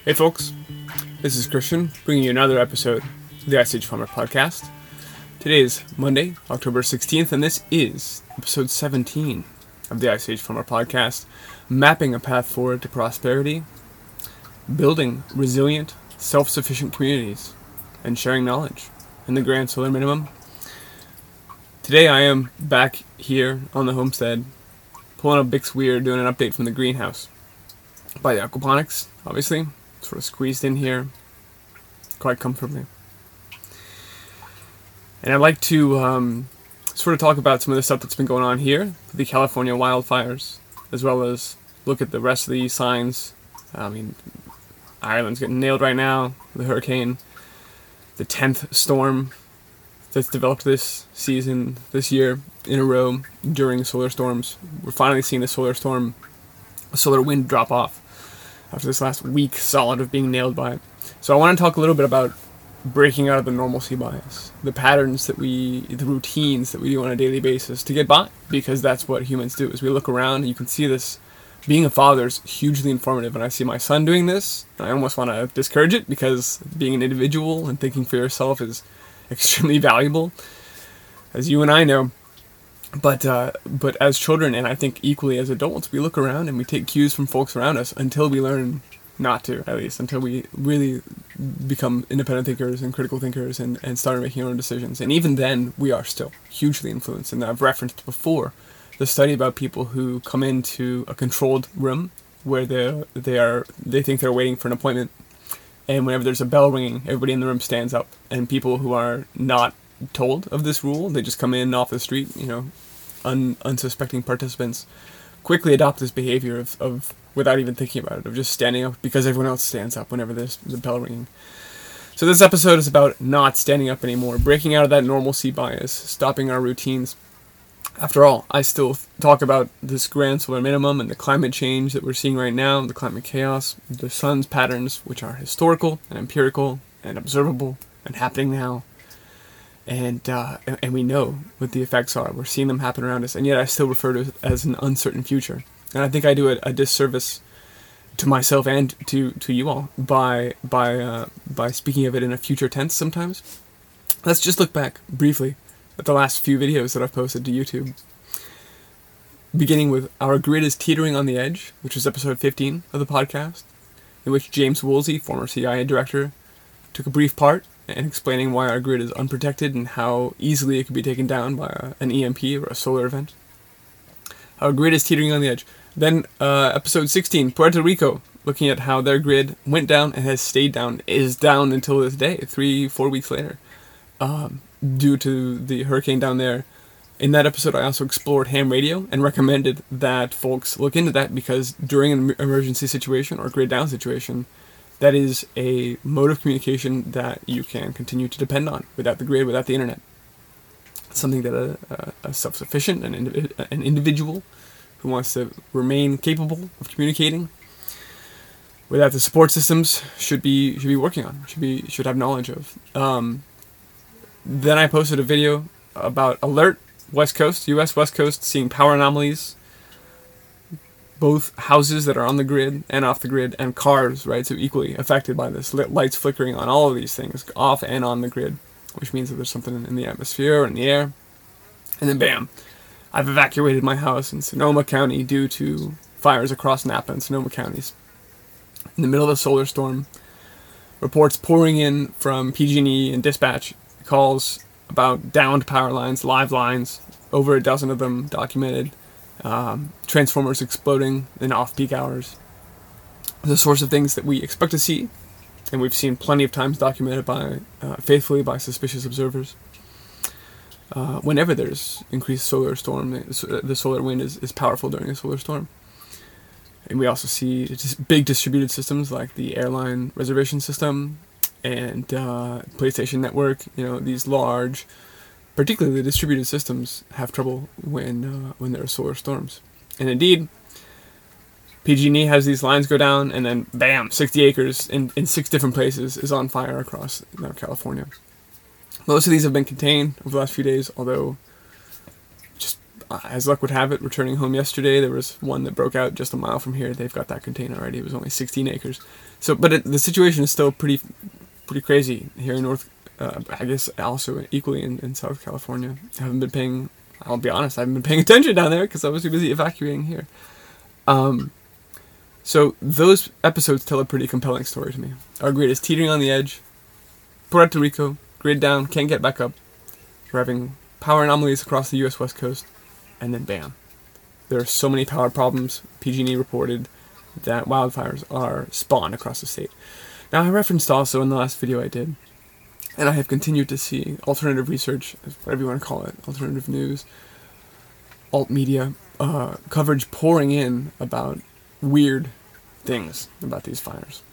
Hey folks, this is Christian bringing you another episode of the Ice Age Farmer Podcast. Today is Monday, October 16th, and this is episode 17 of the Ice Age Farmer Podcast, mapping a path forward to prosperity, building resilient, self-sufficient communities, and sharing knowledge in the Grand Solar Minimum. Today I am back here on the homestead, pulling up Bix Weir, doing an update from the greenhouse by the aquaponics, obviously. Sort of squeezed in here quite comfortably. And I'd like to sort of talk about some of the stuff that's been going on here, the California wildfires, as well as look at the rest of the signs. Ireland's getting nailed right now, the hurricane, the 10th storm that's developed this season, this year, in a row during solar storms. We're finally seeing the solar wind drop off after this last week solid of being nailed by it. So I want to talk a little bit about breaking out of the normalcy bias, the patterns the routines that we do on a daily basis to get by, because that's what humans do. As we look around, you can see this. Being a father is hugely informative, and I see my son doing this, and I almost want to discourage it, because being an individual and thinking for yourself is extremely valuable, as you and I know. But as children, and I think equally as adults, we look around and we take cues from folks around us until we learn not to, at least, until we really become independent thinkers and critical thinkers and start making our own decisions. And even then, we are still hugely influenced. And I've referenced before the study about people who come into a controlled room where they think they're waiting for an appointment. And whenever there's a bell ringing, everybody in the room stands up. And people who are not told of this rule, they just come in off the street, unsuspecting participants, quickly adopt this behavior of without even thinking about it, of just standing up because everyone else stands up whenever there's the bell ringing. So this episode is about not standing up anymore, breaking out of that normalcy bias, stopping our routines. After all, I still talk about this grand solar minimum and the climate change that we're seeing right now, the climate chaos, the sun's patterns, which are historical and empirical and observable and happening now. And we know what the effects are. We're seeing them happen around us, and yet I still refer to it as an uncertain future. And I think I do a disservice to myself and to you all by speaking of it in a future tense sometimes. Let's just look back briefly at the last few videos that I've posted to YouTube. Beginning with Our Grid is Teetering on the Edge, which was episode 15 of the podcast, in which James Woolsey, former CIA director, took a brief part and explaining why our grid is unprotected and how easily it could be taken down by an EMP or a solar event. Our grid is teetering on the edge. Then episode 16, Puerto Rico, looking at how their grid went down and has stayed down, is down until this day, 3-4 weeks later, due to the hurricane down there. In that episode, I also explored ham radio and recommended that folks look into that, because during an emergency situation or grid down situation, that is a mode of communication that you can continue to depend on without the grid, without the internet. It's something that a self-sufficient, an individual who wants to remain capable of communicating without the support systems should be working on, should have knowledge of. Then I posted a video about Alert West Coast, U.S. West Coast, seeing power anomalies. Both houses that are on the grid and off the grid, and cars, right? So equally affected by this. Lights flickering on all of these things, off and on the grid, which means that there's something in the atmosphere or in the air. And then bam, I've evacuated my house in Sonoma County due to fires across Napa and Sonoma counties. In the middle of a solar storm, reports pouring in from PG&E and dispatch calls about downed power lines, live lines, over a dozen of them documented. Transformers exploding in off-peak hours. The source of things that we expect to see, and we've seen plenty of times documented faithfully by suspicious observers. Whenever there's increased solar storm, the solar wind is powerful during a solar storm. And we also see just big distributed systems like the airline reservation system and PlayStation Network. These large, particularly distributed systems, have trouble when there are solar storms. And indeed, PG&E has these lines go down, and then bam, 60 acres in 6 different places is on fire across California. Most of these have been contained over the last few days, although, just as luck would have it, returning home yesterday, there was one that broke out just a mile from here. They've got that contained already. It was only 16 acres. So, but the situation is still pretty crazy here in I guess also equally in South California. I'll be honest, I haven't been paying attention down there because I was too busy evacuating here. So those episodes tell a pretty compelling story to me. Our grid is teetering on the edge. Puerto Rico, grid down, can't get back up. We're having power anomalies across the U.S. West Coast, and then bam. There are so many power problems. PG&E reported that wildfires are spawned across the state. Now, I referenced also in the last video I did, and I have continued to see alternative research, whatever you want to call it, alternative news, alt media, coverage pouring in about weird things about these fires.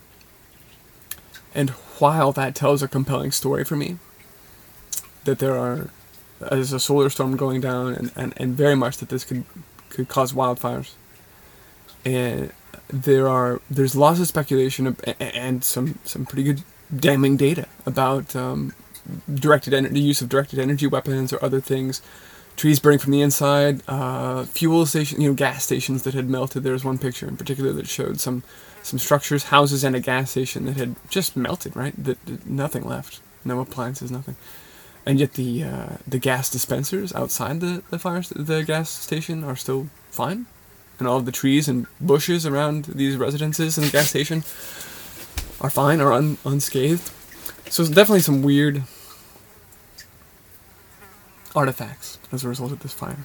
And while that tells a compelling story for me, that there's a solar storm going down and very much that this could cause wildfires, and there's lots of speculation and some pretty good damning data about the use of directed energy weapons or other things, trees burning from the inside, fuel station, gas stations that had melted. There was one picture in particular that showed some structures, houses, and a gas station that had just melted. Right, that nothing left, no appliances, nothing. And yet the gas dispensers outside the gas station are still fine, and all of the trees and bushes around these residences and the gas station are fine or unscathed. So it's definitely some weird artifacts as a result of this fire.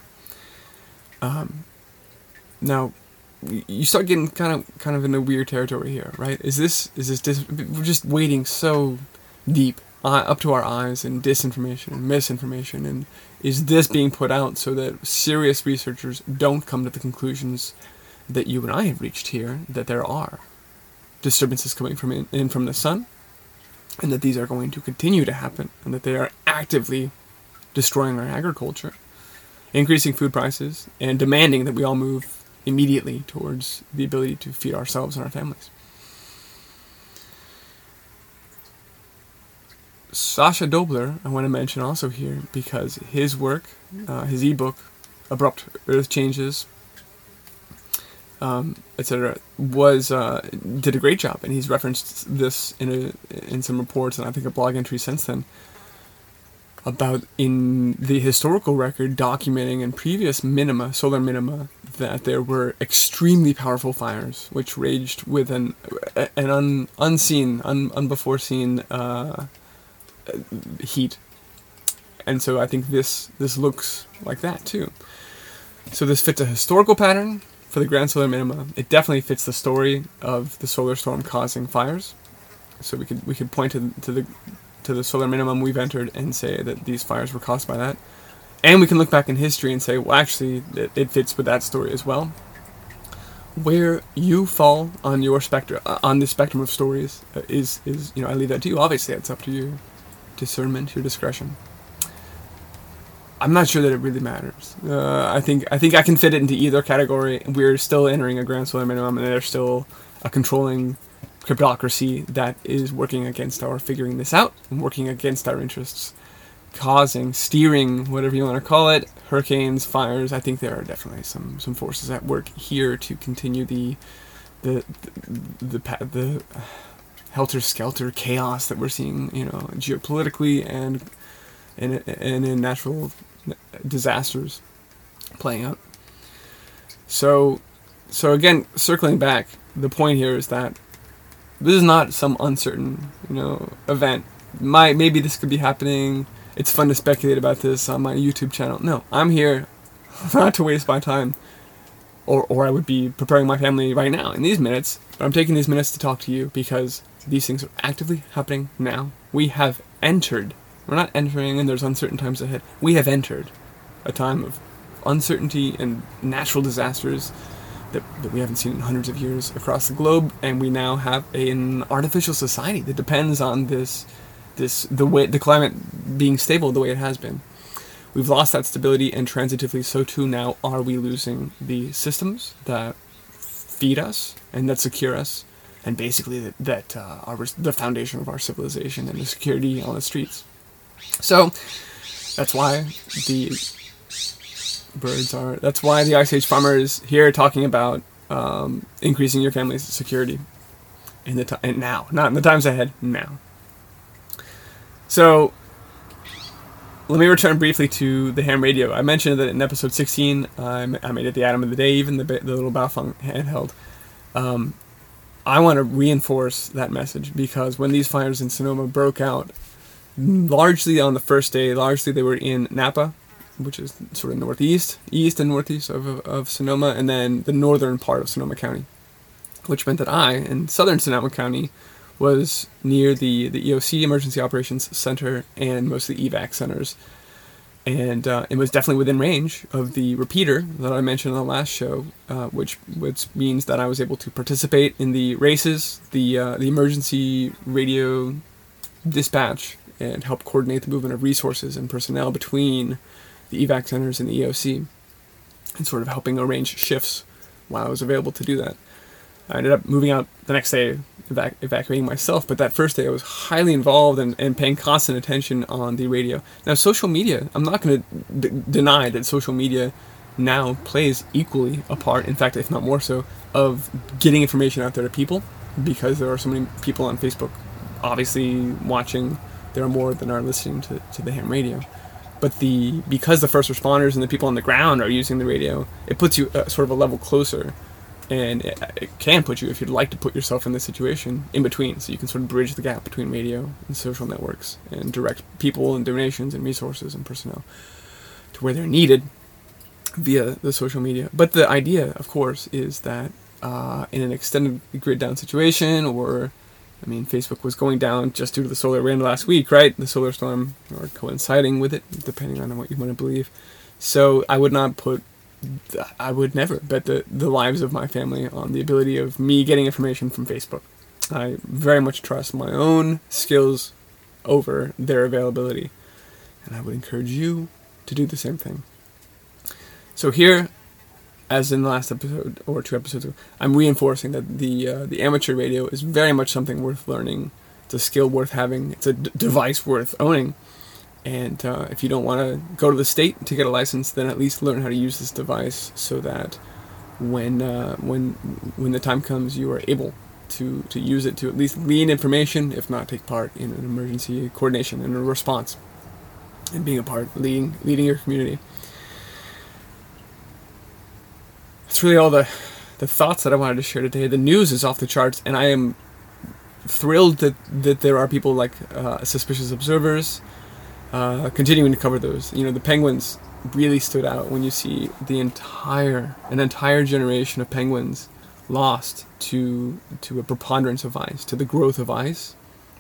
Now, you start getting kind of in a weird territory here, right? We're just wading so deep up to our eyes in disinformation and misinformation, and is this being put out so that serious researchers don't come to the conclusions that you and I have reached here, that there are disturbances coming from the sun, and that these are going to continue to happen, and that they are actively destroying our agriculture, increasing food prices, and demanding that we all move immediately towards the ability to feed ourselves and our families. Sasha Dobler, I want to mention also here, because his work, his ebook, Abrupt Earth Changes, etc., did a great job, and he's referenced this in some reports, and I think a blog entry since then, about in the historical record documenting in previous solar minima, that there were extremely powerful fires which raged with an unbefore seen heat. And so I think this looks like that too. So this fits a historical pattern for the grand solar minima. It definitely fits the story of the solar storm causing fires. So we could point to the solar minimum we've entered and say that these fires were caused by that. And we can look back in history and say, well, actually, it fits with that story as well. Where you fall on your on the spectrum of stories is I leave that to you. Obviously, it's up to your discernment, your discretion. I'm not sure that it really matters. I think I can fit it into either category. We're still entering a grand solar minimum, and there's still a controlling cryptocracy that is working against our figuring this out and working against our interests, steering, whatever you want to call it, hurricanes, fires. I think there are definitely some forces at work here to continue the helter-skelter chaos that we're seeing, geopolitically and in natural disasters playing out. So again, circling back, the point here is that this is not some uncertain, event. Maybe this could be happening. It's fun to speculate about this on my YouTube channel. No, I'm here not to waste my time, or I would be preparing my family right now in these minutes. But I'm taking these minutes to talk to you because these things are actively happening now. We have entered. We're not entering, and there's uncertain times ahead. We have entered a time of uncertainty and natural disasters that we haven't seen in hundreds of years across the globe, and we now have an artificial society that depends on the climate being stable the way it has been. We've lost that stability, and transitively so too now are we losing the systems that feed us and that secure us, and basically that are the foundation of our civilization and the security on the streets. So that's why that's why the Ice Age farmer is here talking about increasing your family's security and now, not in the times ahead, now. So let me return briefly to the ham radio. I mentioned that in episode 16, I made it the atom of the day, even the little Baofeng handheld. I want to reinforce that message, because when these fires in Sonoma broke out, largely on the first day, largely they were in Napa, which is sort of east and northeast of Sonoma, and then the northern part of Sonoma County, which meant that I, in southern Sonoma County, was near the EOC, Emergency Operations Center, and most of the evac centers. And it was definitely within range of the repeater that I mentioned on the last show, which means that I was able to participate in the races, the emergency radio dispatch, and help coordinate the movement of resources and personnel between the evac centers and the EOC, and sort of helping arrange shifts while I was available to do that. I ended up moving out the next day, evacuating myself, but that first day I was highly involved and paying constant attention on the radio. Now, social media, I'm not going to deny that social media now plays equally a part, in fact, if not more so, of getting information out there to people, because there are so many people on Facebook obviously watching. There are more than are listening to the ham radio. But because the first responders and the people on the ground are using the radio, it puts you sort of a level closer. And it can put you, if you'd like to put yourself in this situation, in between, so you can sort of bridge the gap between radio and social networks and direct people and donations and resources and personnel to where they're needed via the social media. But the idea, of course, is that in an extended grid down situation, or, I mean, Facebook was going down just due to the solar wind last week, right? The solar storm, or coinciding with it, depending on what you want to believe. So I would never bet the lives of my family on the ability of me getting information from Facebook. I very much trust my own skills over their availability, and I would encourage you to do the same thing. So here, as in the last episode or 2 episodes ago, I'm reinforcing that the amateur radio is very much something worth learning. It's a skill worth having. It's a device worth owning. And if you don't want to go to the state to get a license, then at least learn how to use this device, so that when the time comes, you are able to use it to at least glean information, if not take part in an emergency coordination and a response, and being a part, leading your community. That's really all the thoughts that I wanted to share today. The news is off the charts, and I am thrilled that there are people like Suspicious Observers continuing to cover those. You know, the penguins really stood out when you see an entire generation of penguins lost to a preponderance of ice, to the growth of ice.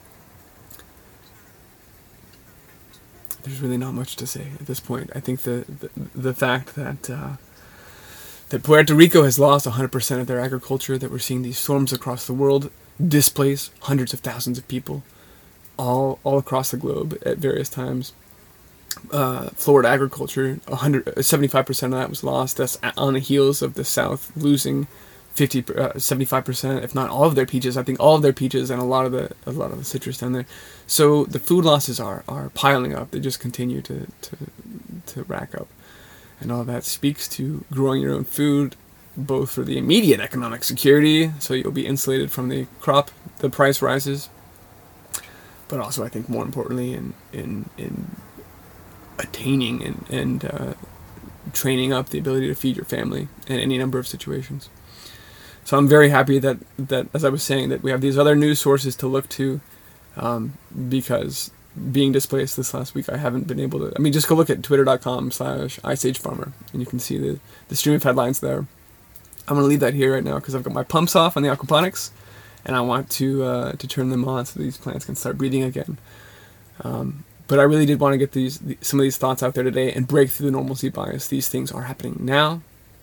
There's really not much to say at this point. I think the fact that Puerto Rico has lost 100% of their agriculture, that we're seeing these storms across the world displace hundreds of thousands of people, all across the globe at various times. Florida agriculture, 75% of that was lost. That's on the heels of the South losing 75%, if not all of their peaches. I think all of their peaches and a lot of the citrus down there. So the food losses are piling up. They just continue to rack up, and all that speaks to growing your own food, both for the immediate economic security, so you'll be insulated from the price rises, but also, I think, more importantly, in attaining and training up the ability to feed your family in any number of situations. So I'm very happy that as I was saying, that we have these other news sources to look to, because being displaced this last week, I haven't been able to. I mean, just go look at twitter.com/iceagefarmer, and you can see the stream of headlines there. I'm going to leave that here right now because I've got my pumps off on the aquaponics, and I want to turn them on so these plants can start breathing again. But I really did want to get some of these thoughts out there today and break through the normalcy bias. These things are happening now.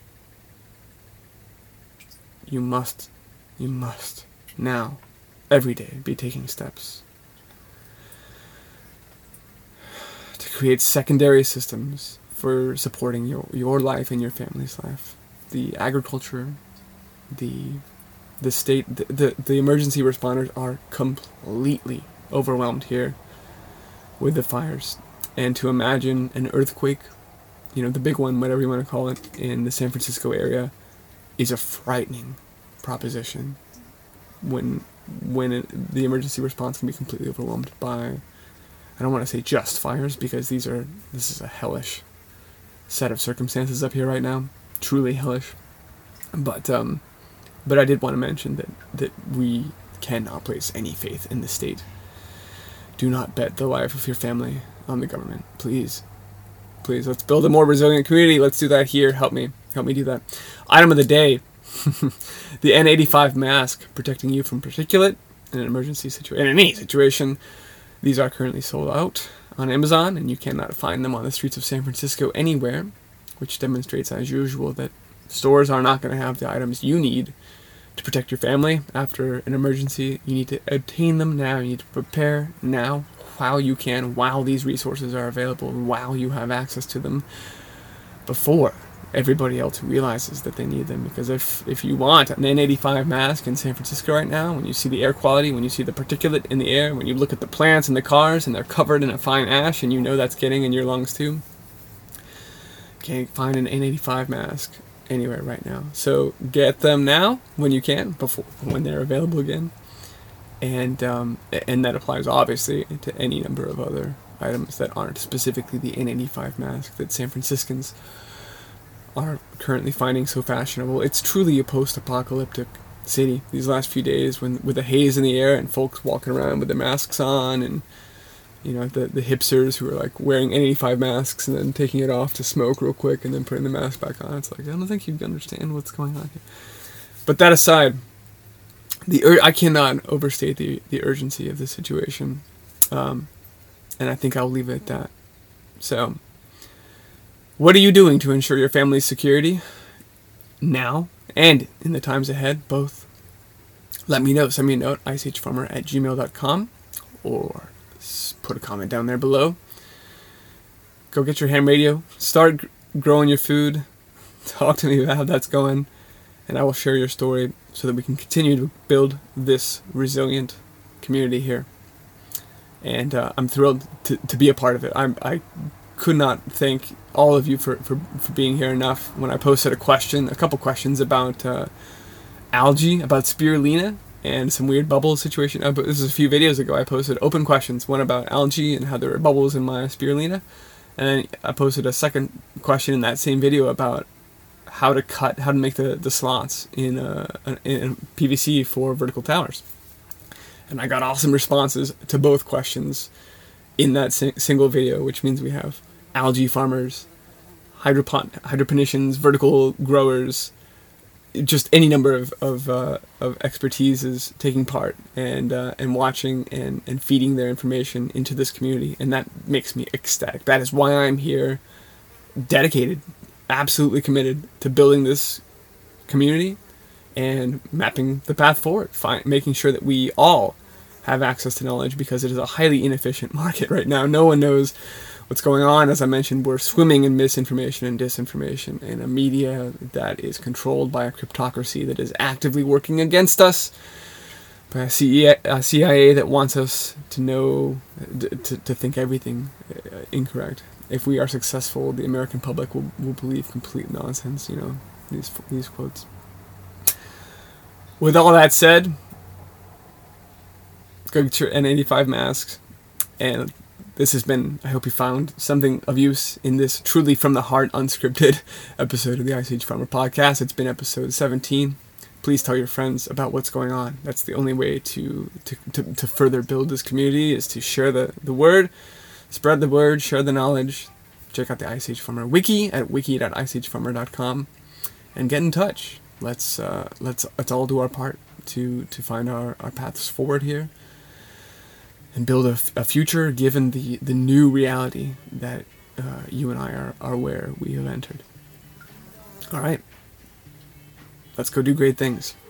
You must now, every day, be taking steps to create secondary systems for supporting your life and your family's life. The agriculture, the state, the emergency responders are completely overwhelmed here with the fires. And to imagine an earthquake, the big one, whatever you want to call it, in the San Francisco area, is a frightening proposition when when the emergency response can be completely overwhelmed by, I don't want to say just fires, because this is a hellish set of circumstances up here right now, truly hellish. But I did want to mention that we cannot place any faith in the state. Do not bet the life of your family on the government, please. Please, let's build a more resilient community. Let's do that here. Help me do that. Item of the day: the N95 mask, protecting you from particulate in an emergency situation. In any situation, these are currently sold out on Amazon, and you cannot find them on the streets of San Francisco anywhere, which demonstrates, as usual, that stores are not going to have the items you need to protect your family after an emergency. You need to obtain them now. You need to prepare now, while you can, while these resources are available, while you have access to them, before everybody else realizes that they need them. Because if you want an N95 mask in San Francisco right now, when you see the air quality, when you see the particulate in the air, when you look at the plants in the cars and they're covered in a fine ash and you know that's getting in your lungs too, can't find an N95 mask anywhere right now. So get them now when you can, when they're available again. And that applies obviously to any number of other items that aren't specifically the N95 mask that San Franciscans are currently finding so fashionable. It's truly a post-apocalyptic city these last few days, with the haze in the air and folks walking around with their masks on, and the hipsters who are like wearing N95 masks and then taking it off to smoke real quick and then putting the mask back on. It's like, I don't think you understand what's going on here. But that aside, I cannot overstate the urgency of the situation, and I think I'll leave it at that. So, what are you doing to ensure your family's security now and in the times ahead, both? Let me know. Send me a note, ichfarmer@gmail.com, or put a comment down there below. Go get your ham radio. Start growing your food. Talk to me about how that's going, and I will share your story so that we can continue to build this resilient community here. And I'm thrilled to be a part of it. I could not thank all of you for being here enough. When I posted a couple questions about algae, about spirulina, and some weird bubble situation. But this is a few videos ago. I posted open questions, one about algae and how there were bubbles in my spirulina, and then I posted a second question in that same video about how to make the slots in PVC for vertical towers. And I got awesome responses to both questions in that single video, which means we have algae farmers, hydroponicians, vertical growers, just any number of expertise is taking part and watching and feeding their information into this community, and that makes me ecstatic. That is why I'm here, dedicated, absolutely committed to building this community and mapping the path forward, making sure that we all have access to knowledge, because it is a highly inefficient market right now. No one knows what's going on. As I mentioned, we're swimming in misinformation and disinformation in a media that is controlled by a cryptocracy that is actively working against us, by a CIA that wants us to know, to think everything incorrect. If we are successful, the American public will believe complete nonsense, these quotes. With all that said, go get your N95 masks, and this has been, I hope you found something of use in this truly from the heart, unscripted episode of the Ice Age Farmer Podcast. It's been episode 17. Please tell your friends about what's going on. That's the only way to further build this community, is to share the word, spread the word, share the knowledge. Check out the Ice Age Farmer wiki at wiki.iceagefarmer.com and get in touch. Let's all do our part to find our paths forward here and build a future given the new reality that you and I are where we have entered. All right. Let's go do great things.